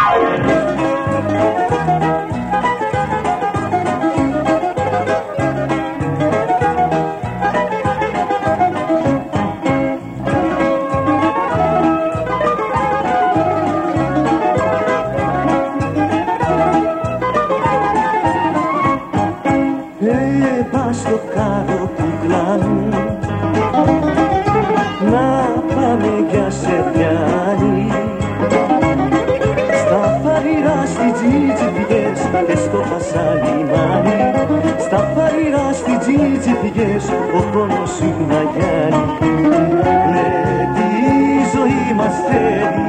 Πας στο κάδο κουκλά μου, να πάμε για σεφιάνι. Στα φαρυρά στη τζίτζι πηγές και στο πασαλιμάνι. Στα φαρυρά στη τζίτζι πηγές ο πόνος σου να γιάνει. Ναι, τη ζωή μας θέλει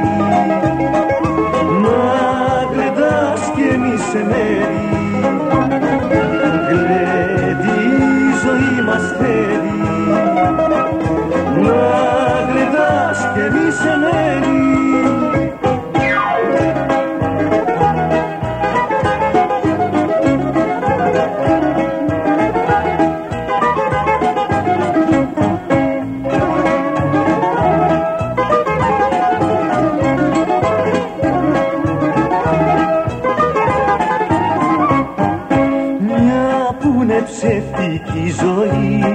να γλεντάς κι εμείς σε μέρη. Μας θέλει να γλεντάς κι εμείς σε μέρη. Μια που είναι ψεύτικη ζωή,